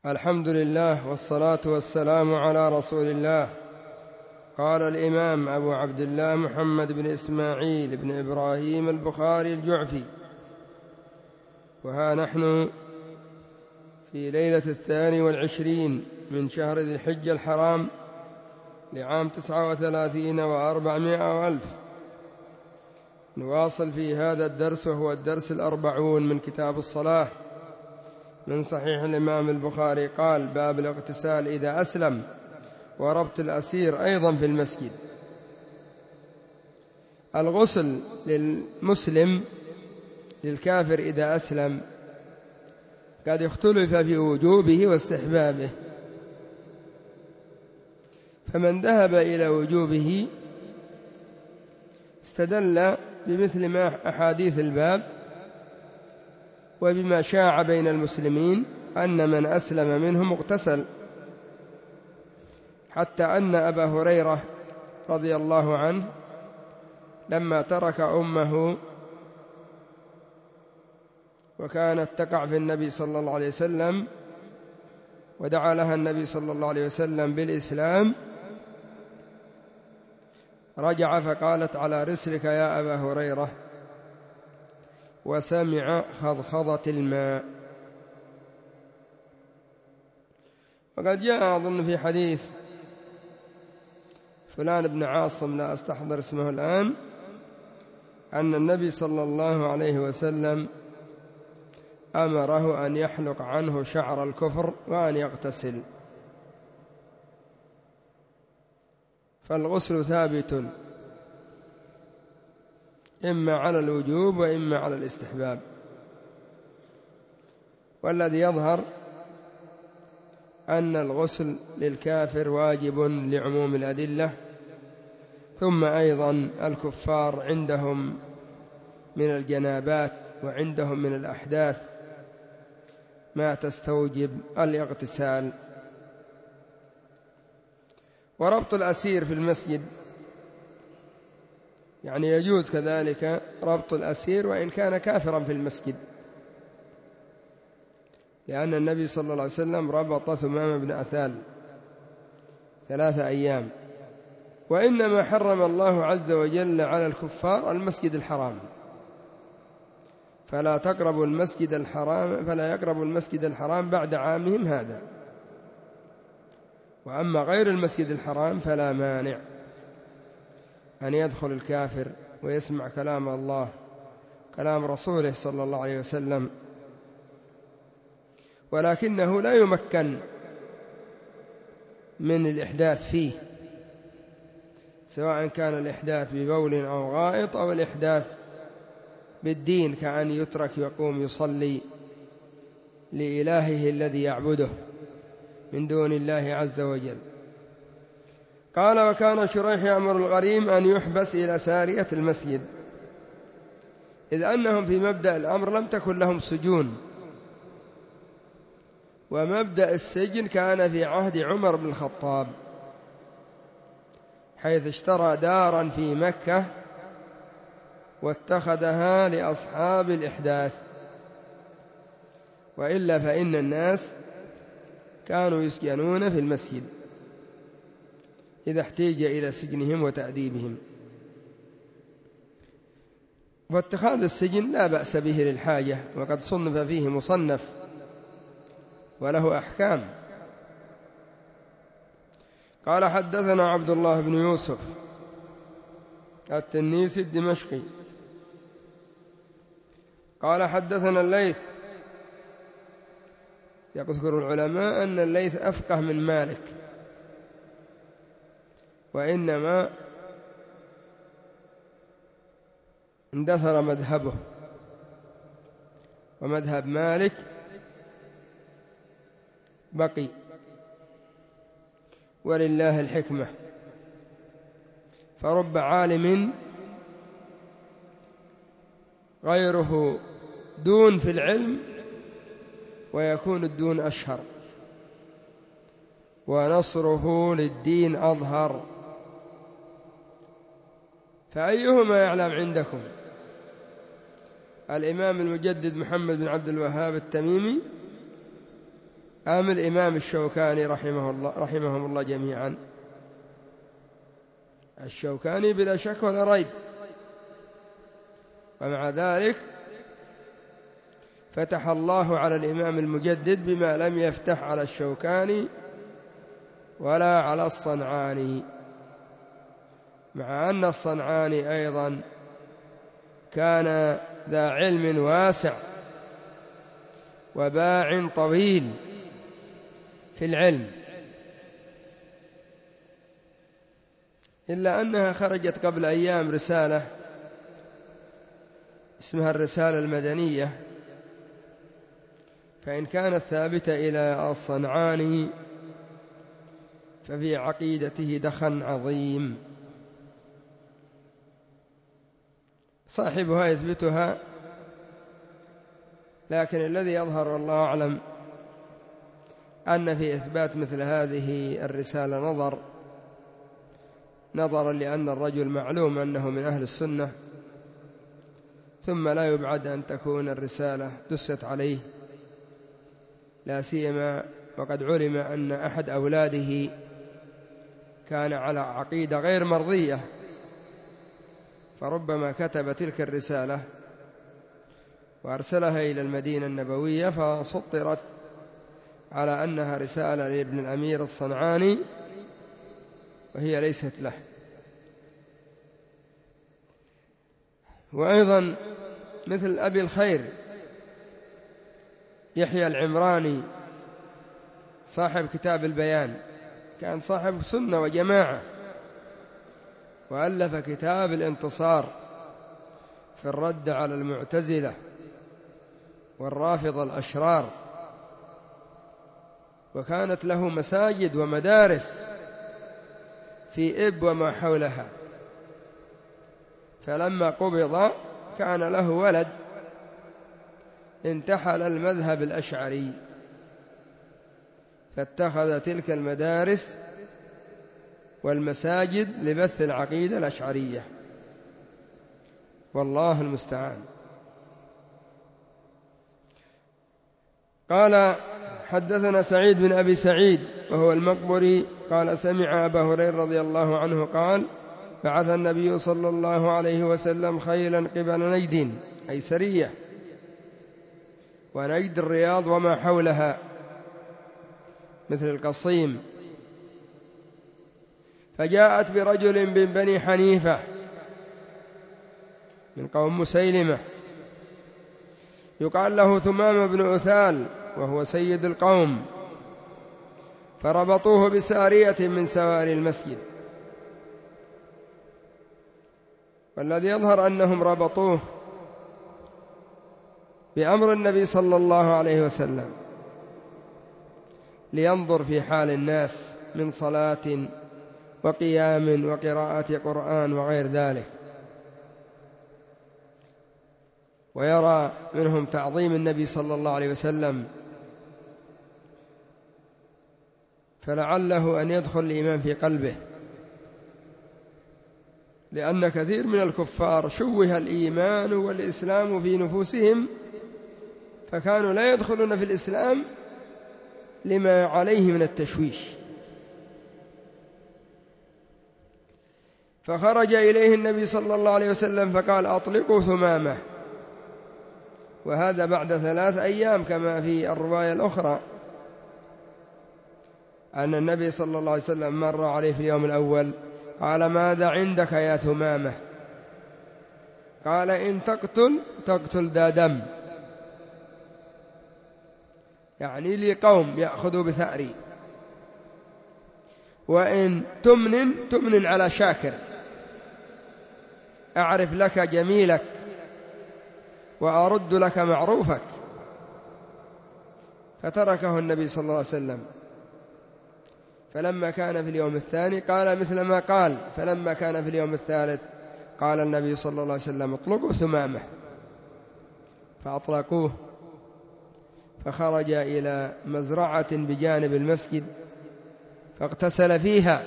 الحمد لله والصلاة والسلام على رسول الله. قال الإمام أبو عبد الله محمد بن إسماعيل بن إبراهيم البخاري الجعفي: وها نحن في ليلة 22 من شهر ذي الحجة الحرام لعام 39 و400 وألف، نواصل في هذا الدرس، وهو الدرس 40 من كتاب الصلاة من صحيح الإمام البخاري. قال: باب الاغتسال إذا أسلم وربط الأسير أيضا في المسجد. الغسل للمسلم للكافر إذا أسلم قد اختلف في وجوبه واستحبابه، فمن ذهب إلى وجوبه استدل بمثل ما أحاديث الباب وبما شاع بين المسلمين أن من أسلم منهم اغتسل، حتى أن أبا هريرة رضي الله عنه لما ترك أمه وكانت تقع في النبي صلى الله عليه وسلم ودعا لها النبي صلى الله عليه وسلم بالإسلام، رجع فقالت: على رسلك يا أبا هريرة، وسمع خضخضة الماء. وقد جاء أظن في حديث فلان بن عاصم لا أستحضر اسمه الآن أن النبي صلى الله عليه وسلم أمره أن يحلق عنه شعر الكفر وأن يغتسل. فالغسل ثابت إما على الوجوب وإما على الاستحباب، والذي يظهر أن الغسل للكافر واجب لعموم الأدلة، ثم أيضا الكفار عندهم من الجنابات وعندهم من الأحداث ما تستوجب الاغتسال. وربط الأسير في المسجد، يعني يجوز كذلك ربط الأسير وإن كان كافرا في المسجد، لأن النبي صلى الله عليه وسلم ربط ثمام بن أثال 3 أيام. وإنما حرم الله عز وجل على الكفار المسجد الحرام، فلا يقربوا المسجد الحرام بعد عامهم هذا. وأما غير المسجد الحرام فلا مانع أن يدخل الكافر ويسمع كلام الله كلام رسوله صلى الله عليه وسلم، ولكنه لا يمكن من الإحداث فيه، سواء كان الإحداث ببول أو غائط أو الإحداث بالدين، كأن يترك يقوم يصلي لإلهه الذي يعبده من دون الله عز وجل. قال: وكان شريح يأمر الغريم أن يحبس إلى سارية المسجد، إذ أنهم في مبدأ الأمر لم تكن لهم سجون، ومبدأ السجن كان في عهد عمر بن الخطاب، حيث اشترى دارا في مكة واتخذها لأصحاب الإحداث، وإلا فإن الناس كانوا يسجنون في المسجد إذا احتيج إلى سجنهم وتأديبهم. واتخاذ السجن لا بأس به للحاجة، وقد صنف فيه مصنف وله أحكام. قال: حدثنا عبد الله بن يوسف التنيسي الدمشقي قال: حدثنا الليث. يذكر العلماء أن الليث أفقه من مالك، وإنما اندثر مذهبه، ومذهب مالك بقي، ولله الحكمة. فرب عالم غيره دون في العلم ويكون الدون أشهر، ونصره للدين أظهر، فأيهما يعلم عندكم؟ الإمام المجدد محمد بن عبد الوهاب التميمي أم الإمام الشوكاني رحمهم الله جميعا؟ الشوكاني بلا شك ولا ريب، ومع ذلك فتح الله على الإمام المجدد بما لم يفتح على الشوكاني ولا على الصنعاني، مع أن الصنعاني أيضا كان ذا علم واسع وباع طويل في العلم، إلا أنها خرجت قبل أيام رسالة اسمها الرسالة المدنية، فإن كانت ثابتة إلى الصنعاني ففي عقيدته دخن عظيم صاحبها يثبتها، لكن الذي يظهر والله أعلم أن في إثبات مثل هذه الرسالة نظرا لأن الرجل معلوم أنه من أهل السنة، ثم لا يبعد أن تكون الرسالة دست عليه، لا سيما وقد علم أن أحد أولاده كان على عقيدة غير مرضية، فربما كتب تلك الرسالة وأرسلها إلى المدينة النبوية فسطرت على أنها رسالة لابن الأمير الصنعاني وهي ليست له. وأيضا مثل أبي الخير يحيى العمراني صاحب كتاب البيان، كان صاحب سنة وجماعة، وألف كتاب الانتصار في الرد على المعتزلة والرافضة الأشرار، وكانت له مساجد ومدارس في إب وما حولها، فلما قبض كان له ولد انتحل المذهب الأشعري، فاتخذ تلك المدارس والمساجد لبث العقيدة الأشعرية، والله المستعان. قال حدثنا سعيد بن أبي سعيد وهو المقبري قال سمع أبا هريرة رضي الله عنه قال بعث النبي صلى الله عليه وسلم خيلا قبل نجد، أي سرية، ونجد الرياض وما حولها مثل القصيم، فجاءت برجل من بني حنيفة من قوم مسيلمة يقال له ثمام بن أثال وهو سيد القوم، فربطوه بسارية من سواري المسجد، والذي يظهر أنهم ربطوه بأمر النبي صلى الله عليه وسلم لينظر في حال الناس من صلاة وقيام وقراءة قرآن وغير ذلك، ويرى منهم تعظيم النبي صلى الله عليه وسلم، فلعله أن يدخل الإيمان في قلبه، لأن كثير من الكفار شوه الإيمان والإسلام في نفوسهم، فكانوا لا يدخلون في الإسلام لما عليه من التشويش، فخرج إليه النبي صلى الله عليه وسلم فقال أطلقوا ثمامه، وهذا بعد 3 أيام كما في الرواية الأخرى أن النبي صلى الله عليه وسلم مر عليه في اليوم الأول قال ماذا عندك يا ثمامة؟ قال إن تقتل ذا دم، يعني لي قوم يأخذوا بثأري، وإن تمن على شاكر، أعرف لك جميلك وأرد لك معروفك. فتركه النبي صلى الله عليه وسلم، فلما كان في اليوم الثاني قال مثل ما قال، فلما كان في اليوم الثالث قال النبي صلى الله عليه وسلم اطلقوا ثمامه، فأطلقوه، فخرج إلى مزرعة بجانب المسجد فاغتسل فيها،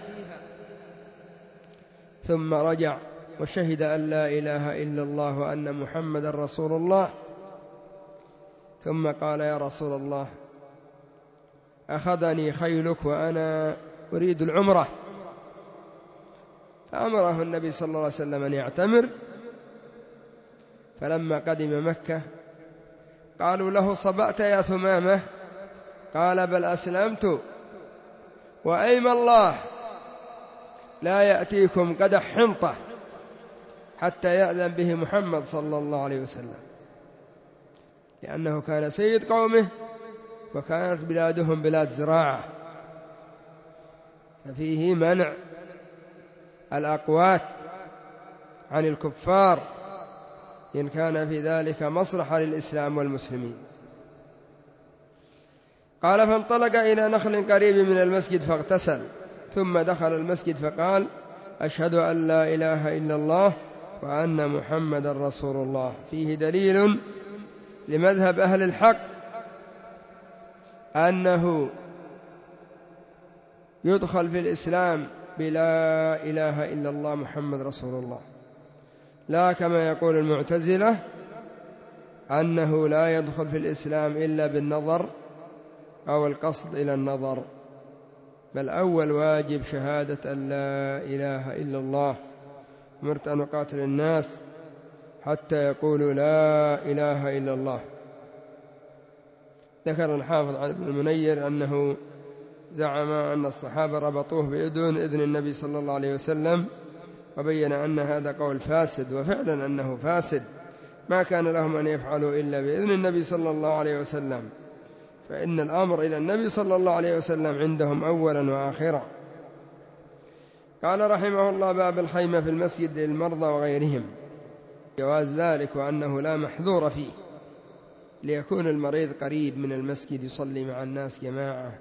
ثم رجع وشهد أن لا إله إلا الله وأن محمد رسول الله، ثم قال يا رسول الله أخذني خيلك وأنا أريد العمرة. فأمره النبي صلى الله عليه وسلم أن يعتمر. فلما قدم مكة قالوا له صبأت يا ثمامة؟ قال بل أسلمت، وأيم الله لا يأتيكم قدح حنطة حتى يأذن به محمد صلى الله عليه وسلم، لأنه كان سيد قومه وكانت بلادهم بلاد زراعة، ففيه منع الأقوات عن الكفار إن كان في ذلك مصلحة للإسلام والمسلمين. قال فانطلق إلى نخل قريب من المسجد فاغتسل، ثم دخل المسجد فقال أشهد أن لا إله إلا الله وأن محمدا رسول الله. فيه دليل لمذهب أهل الحق أنه يدخل في الإسلام بلا إله إلا الله محمد رسول الله، لا كما يقول المعتزلة أنه لا يدخل في الإسلام إلا بالنظر أو القصد إلى النظر، بل أول واجب شهادة أن لا إله إلا الله. أمرت أن أقاتل الناس حتى يقولوا لا إله إلا الله. ذكر الحافظ عن ابن المنير أنه زعم أن الصحابة ربطوه بدون إذن النبي صلى الله عليه وسلم، وبين أن هذا قول فاسد، وفعلا أنه فاسد، ما كان لهم أن يفعلوا إلا بإذن النبي صلى الله عليه وسلم، فإن الأمر إلى النبي صلى الله عليه وسلم عندهم أولا وآخرا. قال رحمه الله باب الخيمة في المسجد للمرضى وغيرهم، جواز ذلك وأنه لا محذور فيه، ليكون المريض قريب من المسجد يصلي مع الناس جماعة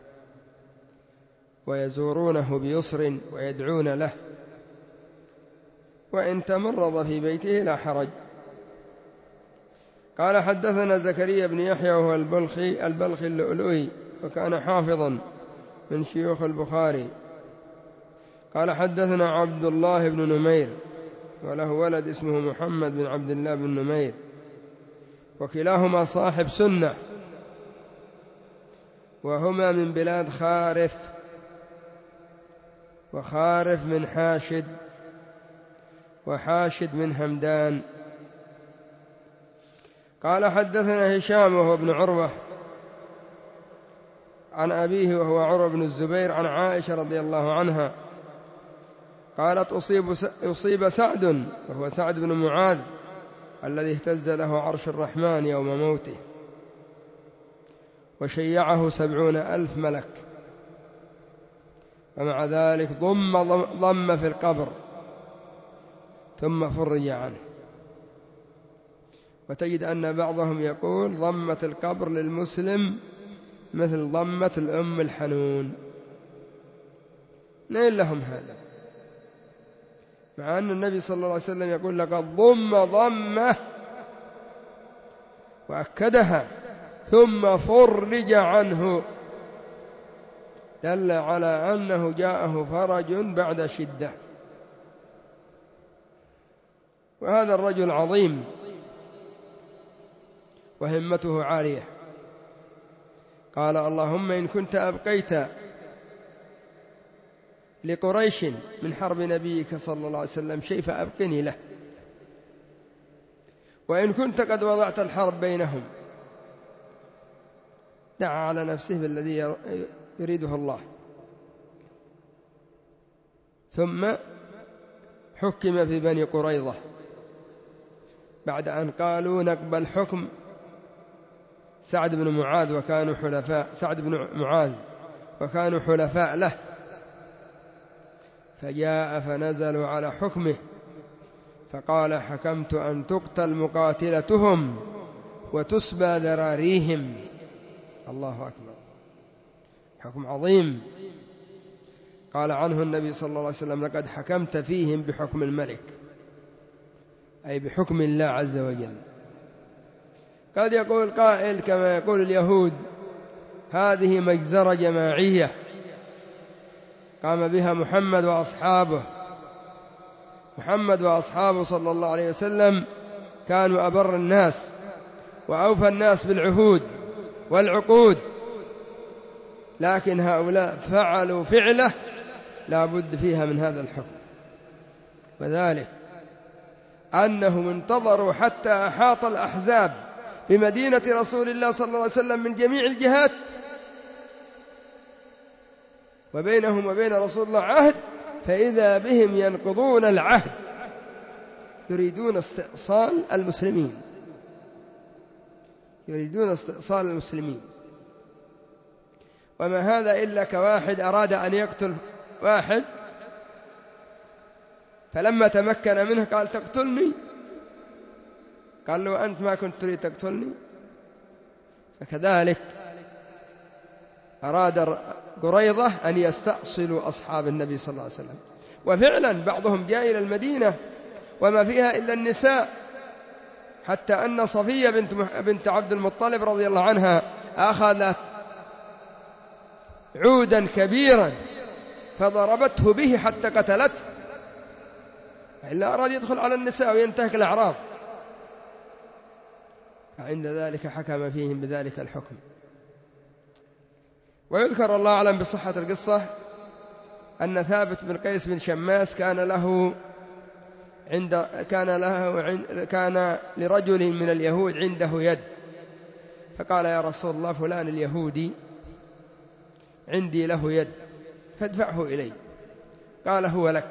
ويزورونه بيسر ويدعون له، وإن تمرض في بيته لا حرج. قال حدثنا زكريا بن يحيى وهو البلخي اللؤلؤي، وكان حافظا من شيوخ البخاري. قال حدثنا عبد الله بن نمير وله ولد اسمه محمد بن عبد الله بن نمير، وكلاهما صاحب سنة، وهما من بلاد خارف، وخارف من حاشد، وحاشد من همدان. قال حدثنا هشام وهو ابن عروة عن أبيه وهو عروة بن الزبير عن عائشة رضي الله عنها قالت أصيب سعد وهو سعد بن معاذ الذي اهتز له عرش الرحمن يوم موته، وشيعه 70,000 ملك، ومع ذلك ضم في القبر ثم فرج عنه. وتجد أن بعضهم يقول ضمة القبر للمسلم مثل ضمة الأم الحنون، نين لهم هذا، مع أن النبي صلى الله عليه وسلم يقول لقد ضم ضمة وأكدها ثم فرج عنه، دل على أنه جاءه فرج بعد شدة. وهذا الرجل عظيم وهمته عالية. قال اللهم إن كنت أبقيت لقريش من حرب نبيك صلى الله عليه وسلم شيء فأبقني له، وإن كنت قد وضعت الحرب بينهم. دعا على نفسه بالذي يريده الله. ثم حكم في بني قريظة بعد أن قالوا نقبل حكم سعد بن معاذ وكانوا حلفاء له، فجاء فنزلوا على حكمه فقال حكمت أن تقتل مقاتلتهم وتسبى ذراريهم. الله أكبر، حكم عظيم. قال عنه النبي صلى الله عليه وسلم لقد حكمت فيهم بحكم الملك، أي بحكم الله عز وجل. قد يقول قائل كما يقول اليهود هذه مجزرة جماعية قام بها محمد وأصحابه صلى الله عليه وسلم، كانوا أبر الناس وأوفى الناس بالعهود والعقود، لكن هؤلاء فعلوا فعله لا بد فيها من هذا الحكم، وذلك أنهم انتظروا حتى أحاط الأحزاب بمدينة رسول الله صلى الله عليه وسلم من جميع الجهات، وبينهم وبين رسول الله عهد، فإذا بهم ينقضون العهد يريدون استئصال المسلمين. وما هذا إلا كواحد أراد أن يقتل واحد، فلما تمكن منه قال تقتلني، قال له أنت ما كنت تريد تقتلني. فكذلك أراد قريظة أن يستأصلوا أصحاب النبي صلى الله عليه وسلم، وفعلا بعضهم جاء إلى المدينة وما فيها إلا النساء، حتى أن صفية بنت عبد المطلب رضي الله عنها أخذت عودا كبيرا فضربته به حتى قتلته، إلا أراد يدخل على النساء وينتهك الأعراض، فعند ذلك حكم فيهم بذلك الحكم. ويذكر الله أعلم بصحة القصة أن ثابت بن قيس بن شماس كان لرجل من اليهود عنده يد، فقال يا رسول الله فلان اليهودي عندي له يد فادفعه إلي، قال هو لك.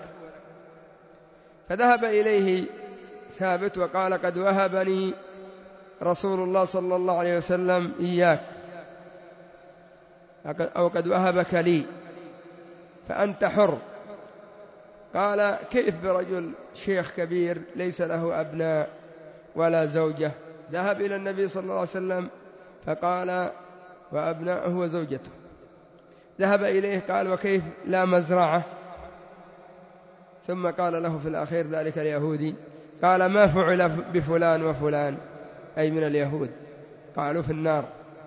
فذهب إليه ثابت وقال قد وهبني رسول الله صلى الله عليه وسلم إياك، أو قد وهبك لي فأنت حر. قال كيف برجل شيخ كبير ليس له أبناء ولا زوجة؟ ذهب إلى النبي صلى الله عليه وسلم فقال وأبناؤه وزوجته. ذهب إليه قال وكيف لا مزرعة؟ ثم قال له في الأخير ذلك اليهودي قال ما فعل بفلان وفلان، أي من اليهود، قالوا في النار،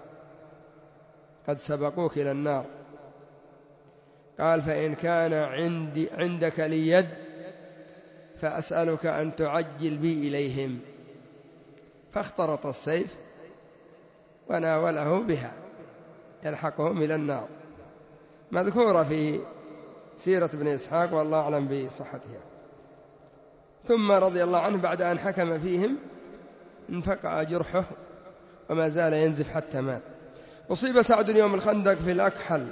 قد سبقوك إلى النار. قال فإن كان عندك لي يد فأسألك أن تعجل بي إليهم، فاخترط السيف وناوله بها يلحقهم إلى النار، مذكورة في سيرة ابن إسحاق والله أعلم بصحتها. ثم رضي الله عنه بعد أن حكم فيهم انفقع جرحه وما زال ينزف حتى مات. أصيب سعد يوم الخندق في الأكحل،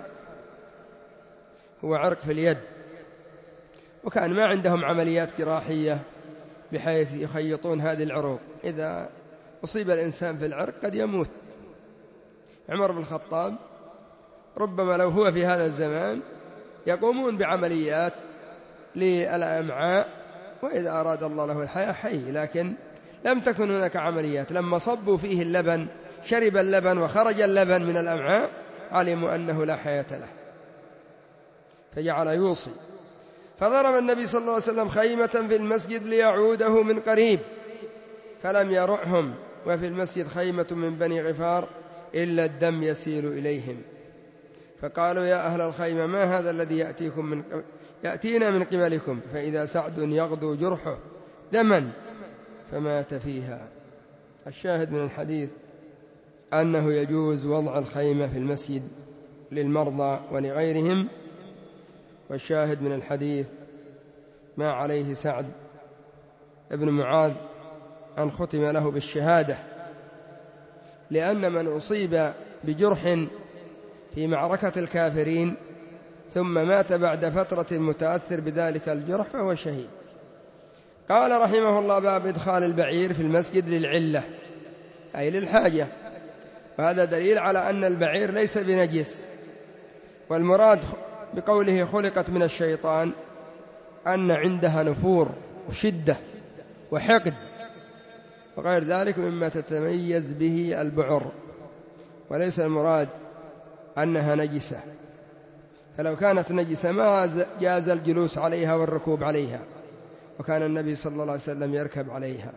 هو عرق في اليد، وكان ما عندهم عمليات جراحية بحيث يخيطون هذه العروق، إذا أصيب الإنسان في العرق قد يموت. عمر بن الخطاب ربما لو هو في هذا الزمان يقومون بعمليات للأمعاء، وإذا أراد الله له الحياة حي، لكن لم تكن هناك عمليات. لما صبوا فيه اللبن شرب اللبن وخرج اللبن من الأمعاء علموا أنه لا حياة له، فجعل يوصي. فضرب النبي صلى الله عليه وسلم خيمة في المسجد ليعوده من قريب فلم يرعهم، وفي المسجد خيمة من بني غفار إلا الدم يسيل إليهم، فقالوا يا أهل الخيمة ما هذا الذي يأتينا من قبلكم؟ فإذا سعد يغدو جرحه دما فمات فيها. الشاهد من الحديث أنه يجوز وضع الخيمة في المسجد للمرضى ولغيرهم، والشاهد من الحديث ما عليه سعد ابن معاذ أن ختم له بالشهادة، لأن من أصيب بجرح في معركة الكافرين ثم مات بعد فترة متأثر بذلك الجرح فهو شهيد. قال رحمه الله باب إدخال البعير في المسجد للعلة، أي للحاجة، وهذا دليل على أن البعير ليس بنجس، والمراد بقوله خلقت من الشيطان أن عندها نفور وشدة وحقد وغير ذلك مما تتميز به البعر، وليس المراد أنها نجسة، فلو كانت نجسة ما جاز الجلوس عليها والركوب عليها، وكان النبي صلى الله عليه وسلم يركب عليها،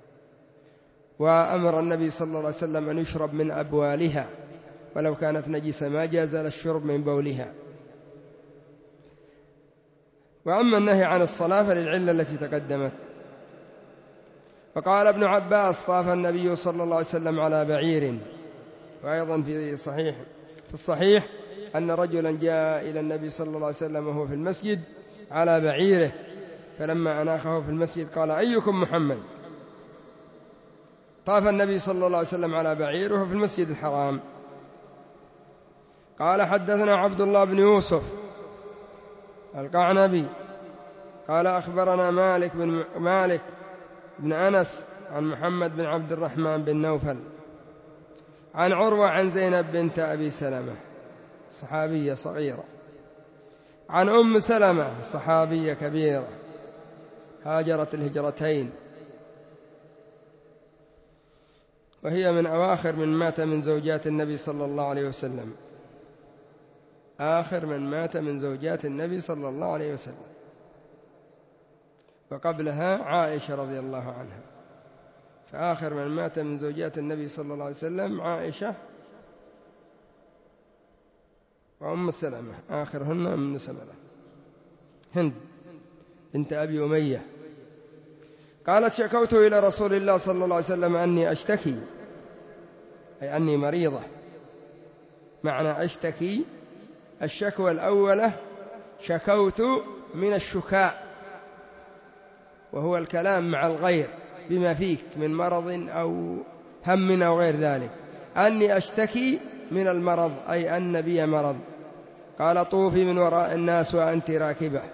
وأمر النبي صلى الله عليه وسلم أن يشرب من أبوالها، ولو كانت نجسة ما جاز الشرب من بولها. وأما النهي عن الصلاة فللعلة التي تقدمت. وقال ابن عباس طاف النبي صلى الله عليه وسلم على بعير، وأيضا في الصحيح أن رجلا جاء إلى النبي صلى الله عليه وسلم وهو في المسجد على بعيره، فلما أناخه في المسجد قال: أيكم محمد؟ طاف النبي صلى الله عليه وسلم على بعيره في المسجد الحرام. قال: حدثنا عبد الله بن يوسف القعنبي قال: أخبرنا مالك بن أنس عن محمد بن عبد الرحمن بن نوفل عن عروة عن زينب بنت أبي سلمة صحابية صغيرة، عن أم سلمة صحابية كبيرة هاجرت الهجرتين، وهي من أواخر من مات من زوجات النبي صلى الله عليه وسلم، آخر من مات من زوجات النبي صلى الله عليه وسلم. وقبلها عائشة رضي الله عنها، فآخر من مات من زوجات النبي صلى الله عليه وسلم عائشة وأم سلمة، آخرهن أم سلمة هند بنت أبي أمية. قالت: شكوت إلى رسول الله صلى الله عليه وسلم أني أشتكي، أي أني مريضة. معنى أشتكي الشكوى الأولى شكوت من الشكاء، وهو الكلام مع الغير بما فيك من مرض أو هم أو غير ذلك. أني أشتكي من المرض أي أن بي مرض. قال: طوفي من وراء الناس وأنت راكبة،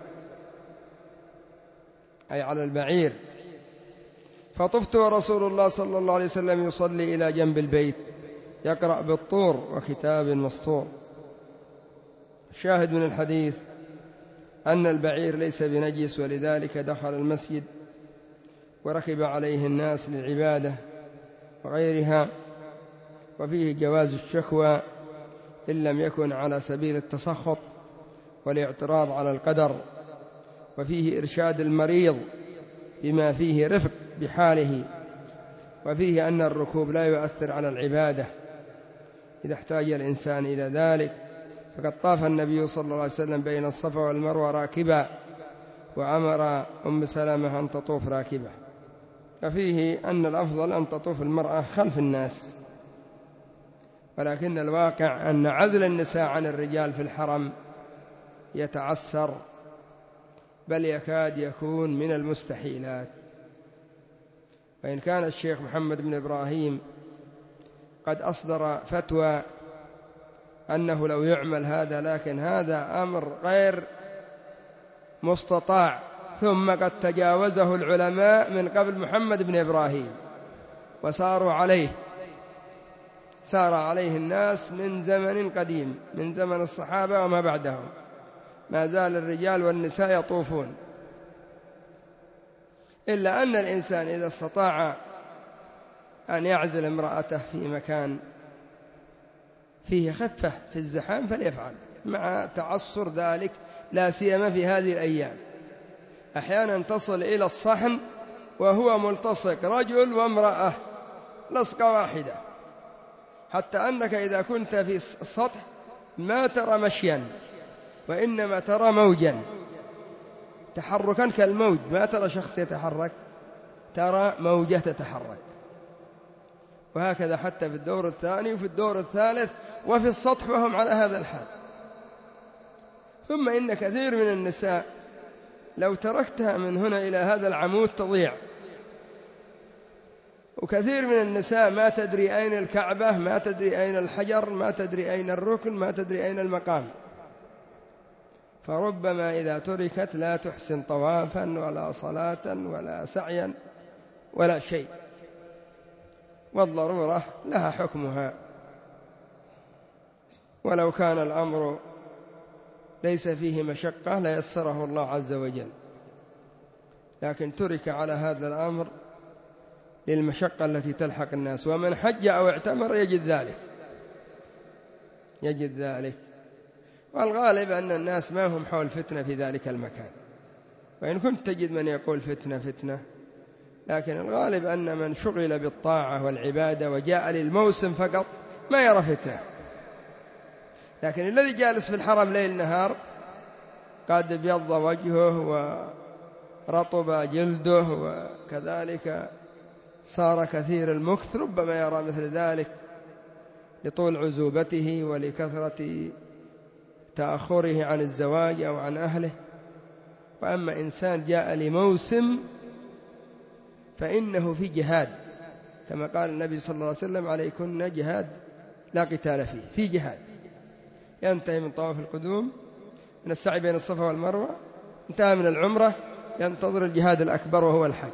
أي على البعير. فطفت ورسول الله صلى الله عليه وسلم يصلي إلى جنب البيت يقرأ بالطور وكتاب مسطور. الشاهد من الحديث أن البعير ليس بنجس، ولذلك دخل المسجد وركب عليه الناس للعبادة وغيرها. وفيه جواز الشكوى إن لم يكن على سبيل التسخط والاعتراض على القدر، وفيه إرشاد المريض بما فيه رفق بحاله، وفيه أن الركوب لا يؤثر على العبادة إذا احتاج الإنسان إلى ذلك. فقد طاف النبي صلى الله عليه وسلم بين الصفا والمروة راكبا، وأمر أم سلمة أن تطوف راكبة. ففيه أن الأفضل أن تطوف المرأة خلف الناس، ولكن الواقع أن عزل النساء عن الرجال في الحرم يتعسر، بل يكاد يكون من المستحيلات. وإن كان الشيخ محمد بن إبراهيم قد أصدر فتوى أنه لو يعمل هذا، لكن هذا أمر غير مستطاع، ثم قد تجاوزه العلماء من قبل محمد بن إبراهيم وساروا عليه، سار عليه الناس من زمن قديم، من زمن الصحابة وما بعدهم، ما زال الرجال والنساء يطوفون. إلا أن الإنسان إذا استطاع أن يعزل امرأته في مكان فيه خفة في الزحام فليفعل، مع تعصر ذلك، لا سيما في هذه الأيام. أحيانا تصل إلى الصحن وهو ملتصق رجل وامرأة لصقة واحدة، حتى أنك إذا كنت في السطح ما ترى مشيا، وإنما ترى موجا تحركا كالموج، ما ترى شخص يتحرك، ترى موجة تتحرك. وهكذا حتى في الدور الثاني وفي الدور الثالث وفي السطح وهم على هذا الحال. ثم إن كثير من النساء لو تركتها من هنا إلى هذا العمود تضيع، وكثير من النساء ما تدري أين الكعبة، ما تدري أين الحجر، ما تدري أين الركن، ما تدري أين المقام، فربما إذا تركت لا تحسن طوافا ولا صلاة ولا سعيا ولا شيء، والضرورة لها حكمها. ولو كان الأمر ليس فيه مشقة ليسره الله عز وجل، لكن ترك على هذا الأمر للمشقة التي تلحق الناس. ومن حج أو اعتمر يجد ذلك. والغالب أن الناس ما هم حول فتنة في ذلك المكان، وإن كنت تجد من يقول فتنة، لكن الغالب أن من شغل بالطاعة والعبادة وجاء للموسم فقط ما يرى فتنة. لكن الذي جالس في الحرم ليل نهار قد ابيض وجهه ورطب جلده، وكذلك صار كثير المكث، ربما يرى مثل ذلك لطول عزوبته ولكثرة تأخره عن الزواج أو عن أهله. وأما إنسان جاء لموسم فإنه في جهاد، كما قال النبي صلى الله عليه وسلم: عليكن جهاد لا قتال فيه، في جهاد. ينتهي من طواف القدوم، من السعي بين الصفا والمروة، انتهى من العمرة، ينتظر الجهاد الأكبر وهو الحج.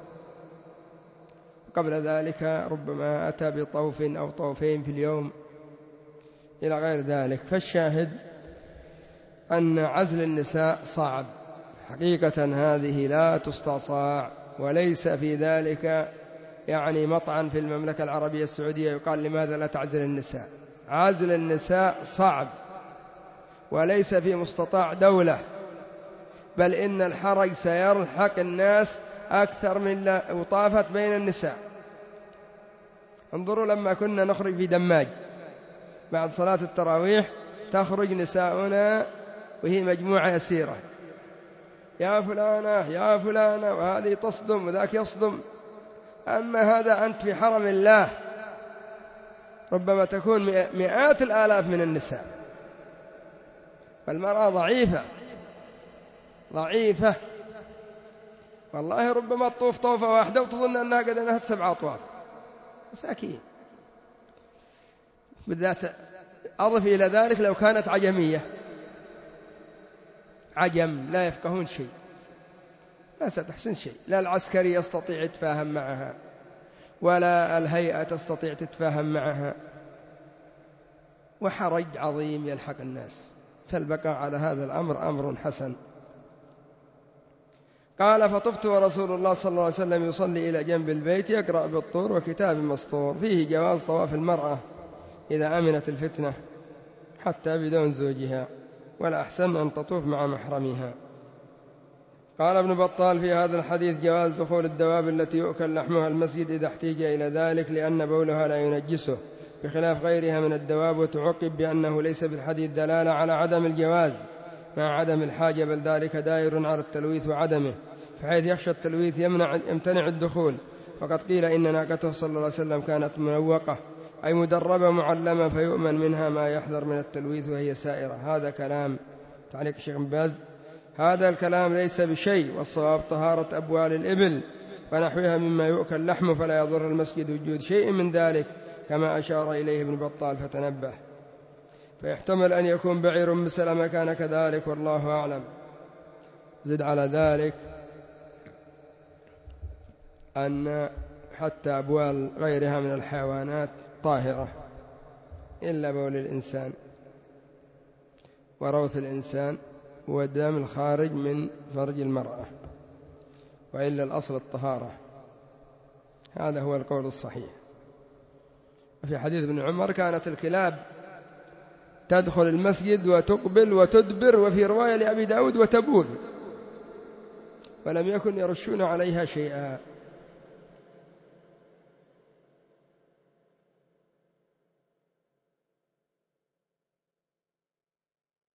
قبل ذلك ربما أتى بطوف أو طوفين في اليوم إلى غير ذلك. فالشاهد أن عزل النساء صعب حقيقة، هذه لا تستصاع، وليس في ذلك يعني مطعن في المملكة العربية السعودية يقال لماذا لا تعزل النساء. عزل النساء صعب وليس في مستطاع دولة، بل إن الحرج سيلحق الناس أكثر من وطافت بين النساء. انظروا لما كنا نخرج في دماج بعد صلاة التراويح، تخرج نساؤنا وهي مجموعة يسيرة، يا فلانة يا فلانة، وهذه تصدم وذاك يصدم. أما هذا أنت في حرم الله، ربما تكون مئات الآلاف من النساء، والمرأة ضعيفة والله، ربما تطوف طوفة واحدة وتظن أنها قد نهت 7 أطواف، مساكين. بالذات أضف إلى ذلك لو كانت عجمية، عجم لا يفقهون شيء، لا ستحسن شيء، لا العسكري يستطيع يتفاهم معها ولا الهيئة تستطيع تتفاهم معها، وحرج عظيم يلحق الناس. فالبقاء على هذا الأمر أمر حسن. قال: فطفت ورسول الله صلى الله عليه وسلم يصلي إلى جنب البيت يقرأ بالطور وكتاب مسطور. فيه جواز طواف المرأة إذا أمنت الفتنة حتى بدون زوجها، والأحسن أن تطوف مع محرمها. قال ابن بطال في هذا الحديث جواز دخول الدواب التي يؤكل لحمها المسجد إذا احتيج إلى ذلك، لأن بولها لا ينجسه بخلاف غيرها من الدواب. وتعقب بأنه ليس في الحديث دلالة على عدم الجواز مع عدم الحاجة، بل ذلك دائر على التلويث وعدمه، فحيث يخشى التلويث يمتنع الدخول. وقد قيل إن ناقته صلى الله عليه وسلم كانت منوقة، أي مدربة معلمة، فيؤمن منها ما يحذر من التلويث وهي سائرة. هذا كلام تعليق الشيخ بن باز: هذا الكلام ليس بشيء، والصواب طهارة أبوال الإبل ونحوها مما يؤكل لحمه، فلا يضر المسجد وجود شيء من ذلك، كما أشار إليه ابن بطال فتنبه. فيحتمل أن يكون بعير مسلمة كان كذلك، والله أعلم. زد على ذلك أن حتى أبوال غيرها من الحيوانات طاهرة إلا بول الإنسان وروث الإنسان ودم الخارج من فرج المرأة، وإلا الأصل الطهارة. هذا هو القول الصحيح. وفي حديث ابن عمر كانت الكلاب تدخل المسجد وتقبل وتدبر، وفي رواية لأبي داود وتبول، ولم يكن يرشون عليها شيئا.